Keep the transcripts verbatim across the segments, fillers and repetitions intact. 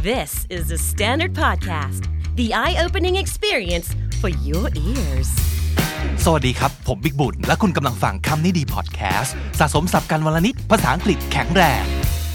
This is the Standard Podcast, the eye-opening experience for your ears. สวัสดีครับผมบิ๊กบุญและคุณกำลังฟังคำนี้ดีพอดแคสต์สะสมศัพท์กันวลนิดภาษาอังกฤษแข็งแรง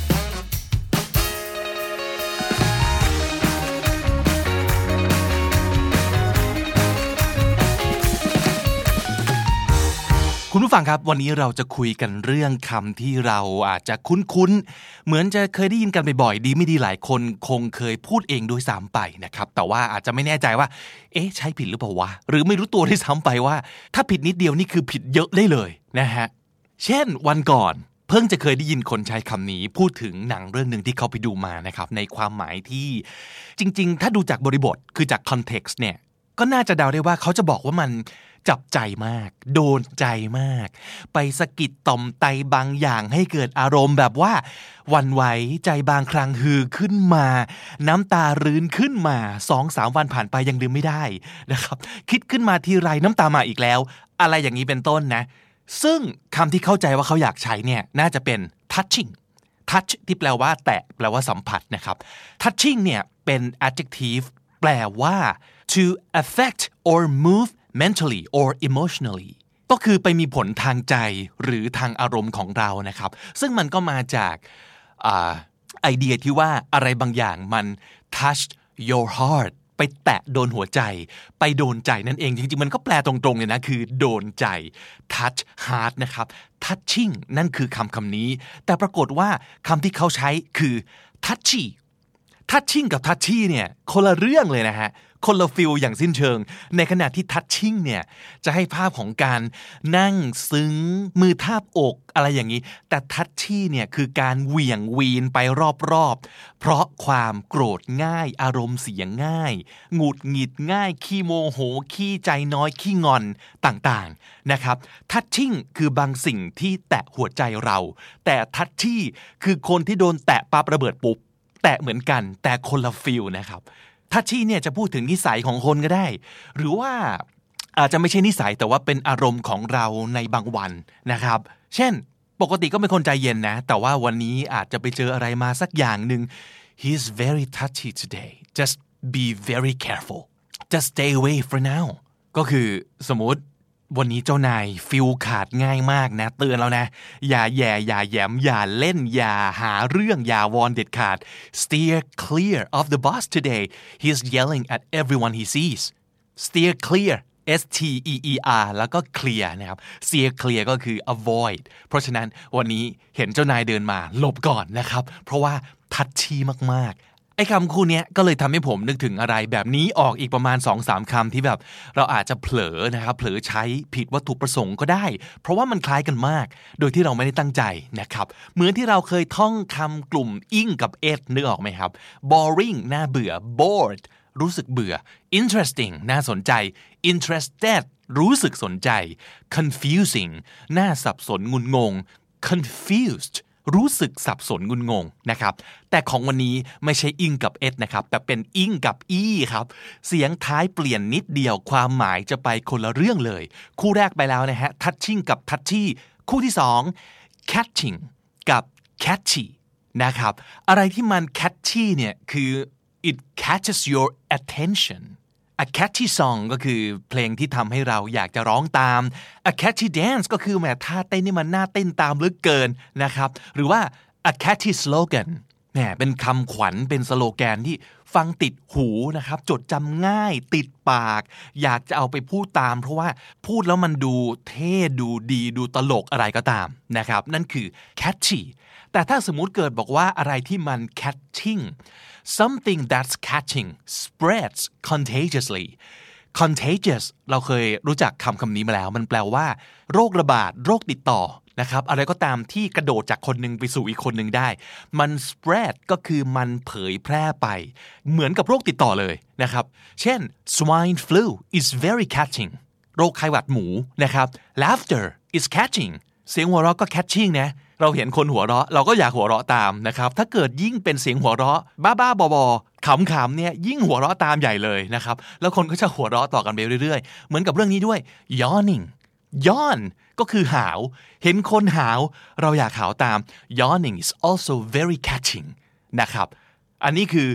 คุณผู้ฟังครับวันนี้เราจะคุยกันเรื่องคำที่เราอาจจะคุ้นๆเหมือนจะเคยได้ยินกันบ่อยๆดีไม่ดีหลายคนคงเคยพูดเองด้วยซ้ำไปนะครับแต่ว่าอาจจะไม่แน่ใจว่าเอ๊ะใช่ผิดหรือเปล่าวะหรือไม่รู้ตัวด้วยซ้ำไปว่าถ้าผิดนิดเดียวนี่คือผิดเยอะได้เลยนะฮะเช่นวันก่อนเพิ่งจะเคยได้ยินคนใช้คำนี้พูดถึงหนังเรื่องนึงที่เขาไปดูมานะครับในความหมายที่จริงๆถ้าดูจากบริบทคือจากคอนเท็กซ์เนี่ยก็น่าจะเดาได้ว่าเขาจะบอกว่ามันจับใจมากโดนใจมากไปสะกิดต่อมไตบางอย่างให้เกิดอารมณ์แบบว่าหวั่นไหวใจบางครั้งฮือขึ้นมาน้ำตารื้นขึ้นมา สองถึงสาม วันผ่านไปยังลืมไม่ได้นะครับคิดขึ้นมาทีไรน้ำตามาอีกแล้วอะไรอย่างนี้เป็นต้นนะซึ่งคำที่เข้าใจว่าเขาอยากใช้เนี่ยน่าจะเป็น touching touch ที่แปลว่าแตะแปลว่าสัมผัสนะครับ touching เนี่ยเป็น adjective แปลว่า to affect or move mentally or emotionally ก็คือไปมีผลทางใจหรือทางอารมณ์ของเรานะครับซึ่งมันก็มาจากอ่าไอเดียที่ว่าอะไรบางอย่างมัน touch your heart ไปแตะโดนหัวใจไปโดนใจนั่นเองจริงๆมันก็แปลตรงๆเลยนะคือโดนใจ touch heart นะครับ touching นั่นคือคำคำนี้แต่ปรากฏว่าคำที่เขาใช้คือ touchy touching กับ touchy เนี่ยคนละเรื่องเลยนะฮะคนละฟิลอย่างสิ้นเชิงในขณะที่ touching เนี่ยจะให้ภาพของการนั่งซึ้งมือทาบอกอะไรอย่างนี้แต่ touchy เนี่ยคือการเหวี่ยงวีนไปรอบๆเพราะความโกรธง่ายอารมณ์เสียง่ายหงุดหงิดง่ายขี้โมโหขี้ใจน้อยขี้งอนต่างๆนะครับ touching คือบางสิ่งที่แตะหัวใจเราแต่ touchy คือคนที่โดนแตะปั๊บระเบิดปุ๊บแตะเหมือนกันแต่คนละฟิลนะครับทัชชี่เนี่ยจะพูดถึงนิสัยของคนก็ได้หรือว่าอาจจะไม่ใช่นิสัยแต่ว่าเป็นอารมณ์ของเราในบางวันนะครับเช่นปกติก็เป็นคนใจเย็นนะแต่ว่าวันนี้อาจจะไปเจออะไรมาสักอย่างหนึ่ง He's very touchy today just be very careful just stay away for now ก็คือสมมติวันนี้เจ้านายฟิลขาดง่ายมากนะเตือนแล้วนะอย่าแย่อย่าแย้มอย่าเล่นอย่าหาเรื่องอย่าวอนเด็ดขาด steer clear of the boss today he's yelling at everyone he sees steer clear S T E E R แล้วก็ clear นะครับ steer clear ก็คือ avoid เพราะฉะนั้นวันนี้เห็นเจ้านายเดินมาหลบก่อนนะครับเพราะว่าทัชชี่มากๆไอ้คำคู่นี้ก็เลยทำให้ผมนึกถึงอะไรแบบนี้ออกอีกประมาณ สองถึงสาม คำที่แบบเราอาจจะเผลอนะครับเผลอใช้ผิดวัตถุประสงค์ก็ได้เพราะว่ามันคล้ายกันมากโดยที่เราไม่ได้ตั้งใจนะครับเหมือนที่เราเคยท่องคำกลุ่ม ing กับ ed นึกออกไหมครับ boring น่าเบื่อ bored รู้สึกเบื่อ interesting น่าสนใจ interested รู้สึกสนใจ confusing น่าสับสนงุนงง confusedรู้สึกสับสนงุนงงนะครับแต่ของวันนี้ไม่ใช่อิงกับเอสนะครับแต่เป็นอิงกับอีครับเสียงท้ายเปลี่ยนนิดเดียวความหมายจะไปคนละเรื่องเลยคู่แรกไปแล้วนะฮะ touching กับ touchy คู่ที่สอง catching กับ catchy นะครับอะไรที่มัน catchy เนี่ยคือ it catches your attention A catchy song ก็คือเพลงที่ทำให้เราอยากจะร้องตาม A catchy dance ก็คือแหมท่าเต้นนี่มันน่าเต้นตามเหลือเกินนะครับหรือว่า A catchy slogan แหมเป็นคำขวัญเป็นสโลแกนที่ฟังติดหูนะครับจดจำง่ายติดปากอยากจะเอาไปพูดตามเพราะว่าพูดแล้วมันดูเท่ดูดีดูตลกอะไรก็ตามนะครับนั่นคือ catchy แต่ถ้าสมมุติเกิดบอกว่าอะไรที่มัน catching something that's catching spreads contagiously contagious เราเคยรู้จักคำคำนี้มาแล้วมันแปลว่าโรคระบาดโรคติดต่อนะครับอะไรก็ตามที่กระโดดจากคนหนึ่งไปสู่อีกคนหนึ่งได้มัน spread ก็คือมันเผยแพร่ไปเหมือนกับโรคติดต่อเลยนะครับเช่น swine flu is very catching โรคไข้หวัดหมูนะครับ laughter is catching เสียงหัวเราะก็ catching นะเราเห็นคนหัวเราะเราก็อยากหัวเราะตามนะครับถ้าเกิดยิ่งเป็นเสียงหัวเราะบ้าๆบอๆขำๆเนี่ยยิ่งหัวเราะตามใหญ่เลยนะครับแล้วคนก็จะหัวเราะต่อกันไปเรื่อยๆเหมือนกับเรื่องนี้ด้วย yawning yawn ก็คือหาวเห็นคนหาวเราอยากหาวตาม yawning is also very catching นะครับอันนี้คือ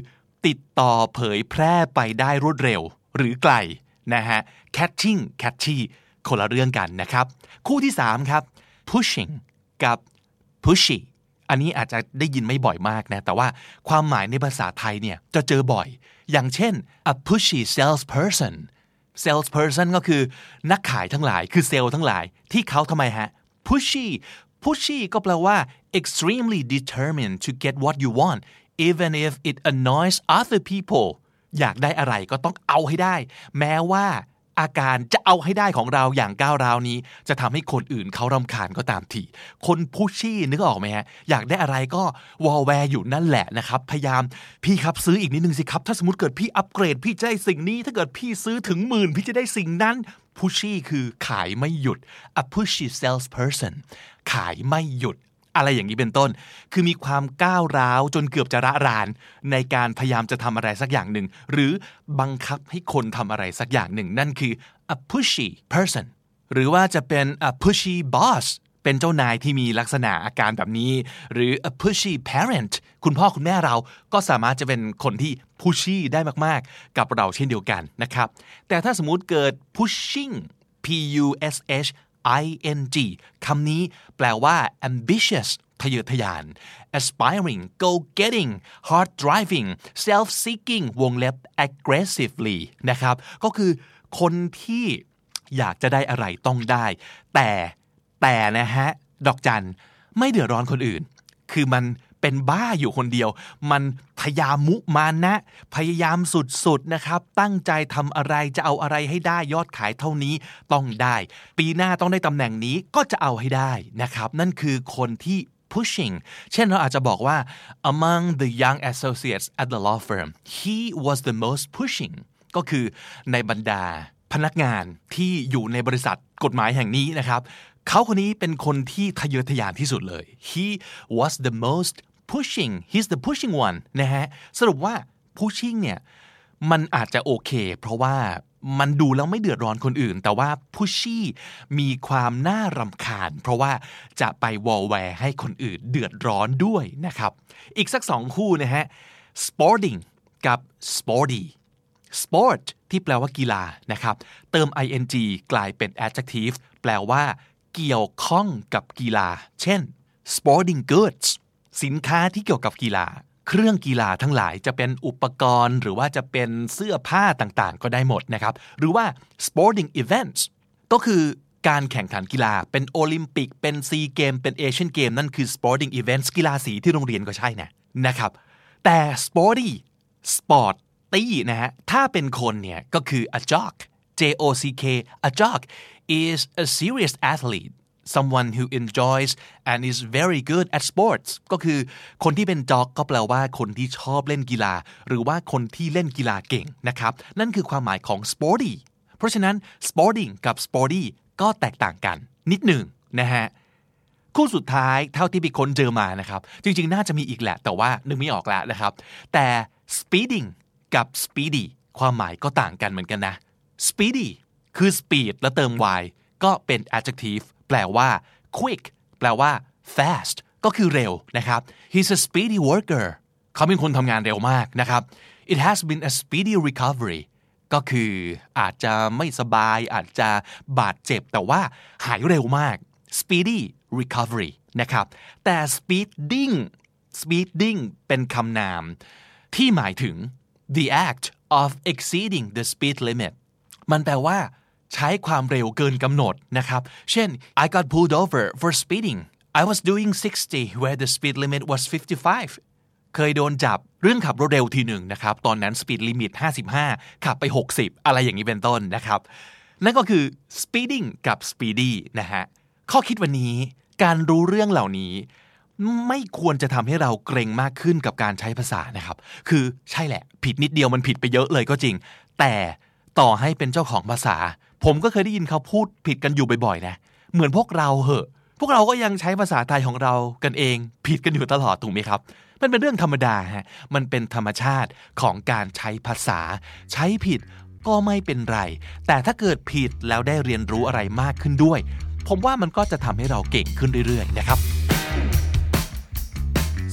ติดต่อเผยแพร่ไปได้รวดเร็วหรือไกลนะฮะ catching catchy คนละเรื่องกันนะครับคู่ที่สามครับ pushing กับ pushy อันนี้อาจจะได้ยินไม่บ่อยมากนะแต่ว่าความหมายในภาษาไทยเนี่ยจะเจอบ่อยอย่างเช่น a pushy salesperson salesperson ก็คือนักขายทั้งหลายคือเซลล์ทั้งหลายที่เขาทำไมฮะ pushy pushy ก็แปลว่า extremely determined to get what you want even if it annoys other people อยากได้อะไรก็ต้องเอาให้ได้แม้ว่าอาการจะเอาให้ได้ของเราอย่างก้าวร้าวนี้จะทำให้คนอื่นเขารำคาญก็ตามทีคนพุชชี่นึกออกไหมฮะอยากได้อะไรก็วอลแวร์อยู่นั่นแหละนะครับพยายามพี่ครับซื้ออีกนิดนึงสิครับถ้าสมมติเกิดพี่อัปเกรดพี่จะได้สิ่งนี้ถ้าเกิดพี่ซื้อถึงหมื่นพี่จะได้สิ่งนั้นพุชชี่คือขายไม่หยุด a pushy salesperson ขายไม่หยุดอะไรอย่างนี้เป็นต้นคือมีความก้าวร้าวจนเกือบจะระรานในการพยายามจะทำอะไรสักอย่างหนึ่งหรือบังคับให้คนทำอะไรสักอย่างหนึ่งนั่นคือ a pushy person หรือว่าจะเป็น a pushy boss เป็นเจ้านายที่มีลักษณะอาการแบบนี้หรือ a pushy parent คุณพ่อคุณแม่เราก็สามารถจะเป็นคนที่ pushy ได้มากๆกับเราเช่นเดียวกันนะครับแต่ถ้าสมมุติเกิด pushing p u s h I N G คำนี้แปลว่า ambitious ทะเยอทะยาน aspiring go-getting hard driving self-seeking วงเล็บ aggressively นะครับก็คือคนที่อยากจะได้อะไรต้องได้แต่แต่นะฮะดอกจันไม่เดือดร้อนคนอื่นคือมันเป็นบ้าอยู่คนเดียวมันพยายามมุมานะพยายามสุดๆนะครับตั้งใจทำอะไรจะเอาอะไรให้ได้ยอดขายเท่านี้ต้องได้ปีหน้าต้องได้ตำแหน่งนี้ก็จะเอาให้ได้นะครับนั่นคือคนที่ pushing เช่นเราอาจจะบอกว่า among the young associates at the law firm he was the most pushing ก็คือในบรรดาพนักงานที่อยู่ในบริษัทกฎหมายแห่งนี้นะครับเขาคนนี้เป็นคนที่ทะเยอทะยานที่สุดเลย he was the most pushing he's the pushing one นะฮะสรุปว่า pushing เนี่ยมันอาจจะโอเคเพราะว่ามันดูแล้วไม่เดือดร้อนคนอื่นแต่ว่า pushy มีความน่ารำคาญเพราะว่าจะไปวอลแวร์ให้คนอื่นเดือดร้อนด้วยนะครับอีกสักสองคู่นะฮะ sporting กับ sporty sport ที่แปลว่ากีฬานะครับเติม ing กลายเป็น adjective แปลว่าเกี่ยวข้องกับกีฬาเช่น sporting goods สินค้าที่เกี่ยวกับกีฬาเครื่องกีฬาทั้งหลายจะเป็นอุปกรณ์หรือว่าจะเป็นเสื้อผ้าต่างๆก็ได้หมดนะครับหรือว่า sporting events ก็คือการแข่งขันกีฬาเป็นโอลิมปิกเป็นซีเกมเป็นเอเชียนเกมนั่นคือ sporting events กีฬาสีที่โรงเรียนก็ใช่นะนะครับแต่ sporty sport ตี้นะฮะถ้าเป็นคนเนี่ยก็คือ a jock J O C K a jock is a serious athlete someone who enjoys and is very good at sports ก็คือคนที่เป็นจ็อกก็แปลว่าคนที่ชอบเล่นกีฬาหรือว่าคนที่เล่นกีฬาเก่งนะครับนั่นคือความหมายของ sporty เพราะฉะนั้น sporting กับ sporty ก็แตกต่างกันนิดหนึ่งนะฮะคู่สุดท้ายเท่าที่พี่ค้นเจอมานะครับจริงๆน่าจะมีอีกแหละแต่ว่านึกไม่ออกแล้วนะครับแต่ speeding กับ speedy ความหมายก็ต่างกันเหมือนกันนะ speedy คือ speed แล้วเติม y ก็เป็น adjective แปลว่า quick แปลว่า fast ก็คือเร็วนะครับ he's a speedy worker เขาเป็นคนทำงานเร็วมากนะครับ it has been a speedy recovery ก็คืออาจจะไม่สบายอาจจะบาดเจ็บแต่ว่าหายเร็วมาก speedy recovery นะครับแต่ speeding speeding เป็นคำนามที่หมายถึง the act of exceeding the speed limit มันแปลว่าใช้ความเร็วเกินกำหนดนะครับเช่น I got pulled over for speeding I was doing sixty where the speed limit was fifty-five เคยโดนจับเรื่องขับรถเร็วทีหนึ่งนะครับตอนนั้น speed limit ห้าสิบห้าขับไปหกสิบอะไรอย่างนี้เป็นต้นนะครับนั่นก็คือ speeding กับ speedy นะฮะข้อคิดวันนี้การรู้เรื่องเหล่านี้ไม่ควรจะทำให้เราเกรงมากขึ้นกับการใช้ภาษานะครับคือใช่แหละผิดนิดเดียวมันผิดไปเยอะเลยก็จริงแต่ต่อให้เป็นเจ้าของภาษาผมก็เคยได้ยินเขาพูดผิดกันอยู่บ่อยๆนะเหมือนพวกเราเหอะพวกเราก็ยังใช้ภาษาไทยของเรากันเองผิดกันอยู่ตลอดถูกไหมครับมันเป็นเรื่องธรรมดาฮะมันเป็นธรรมชาติของการใช้ภาษาใช้ผิดก็ไม่เป็นไรแต่ถ้าเกิดผิดแล้วได้เรียนรู้อะไรมากขึ้นด้วยผมว่ามันก็จะทำให้เราเก่งขึ้นเรื่อยๆนะครับ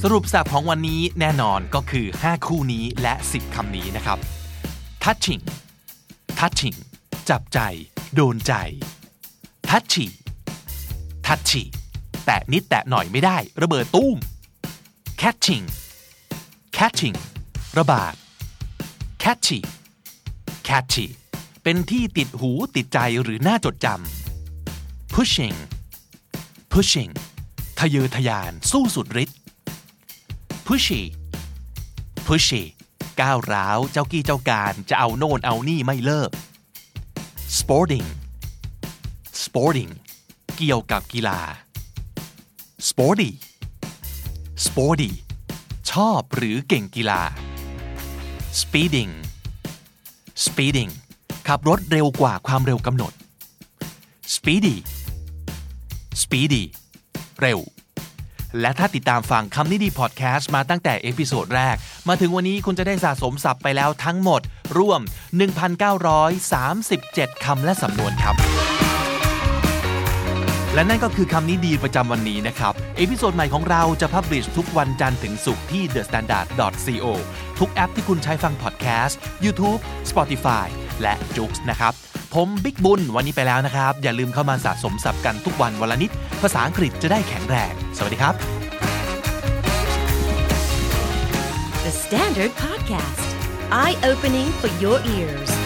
สรุปศัพท์ของวันนี้แน่นอนก็คือห้าคู่นี้และสิบคำนี้นะครับ touching touching จับใจโดนใจ touchy touchy แตะนิดแตะหน่อยไม่ได้ระเบิดตุ้ม catching catching ระบาด catchy catchy เป็นที่ติดหูติดใจหรือน่าจดจำ pushing pushing ทะเยอทะยานสู้สุดฤทธิ์ pushy pushy ก้าวร้าวเจ้ากี้เจ้าการจะเอาโน่นเอานี่ไม่เลิก sporting sporting เกี่ยวกับกีฬา sporty sporty ชอบหรือเก่งกีฬา speeding speeding ขับรถเร็วกว่าความเร็วกำหนด speedy speedy เร็วและถ้าติดตามฟังคำนี้ดีพอดแคสต์มาตั้งแต่เอพิโซดแรกมาถึงวันนี้คุณจะได้สะสมศัพท์ไปแล้วทั้งหมดรวม หนึ่งพันเก้าร้อยสามสิบเจ็ด คำและสำนวนครับและนั่นก็คือคำนี้ดีประจำวันนี้นะครับเอพิโซดใหม่ของเราจะพับลิชทุกวันจันทร์ถึงศุกร์ที่ เดอะ สแตนดาร์ด ดอท ซี โอ ทุกแอปที่คุณใช้ฟังพอดแคสต์ YouTube Spotify และ Joox นะครับผมบิ๊กบุญวันนี้ไปแล้วนะครับอย่าลืมเข้ามาสะสมศัพท์กันทุกวันวันละนิดภาษาอังกฤษจะได้แข็งแรงสวัสดีครับ The Standard Podcast Eye Opening for Your Ears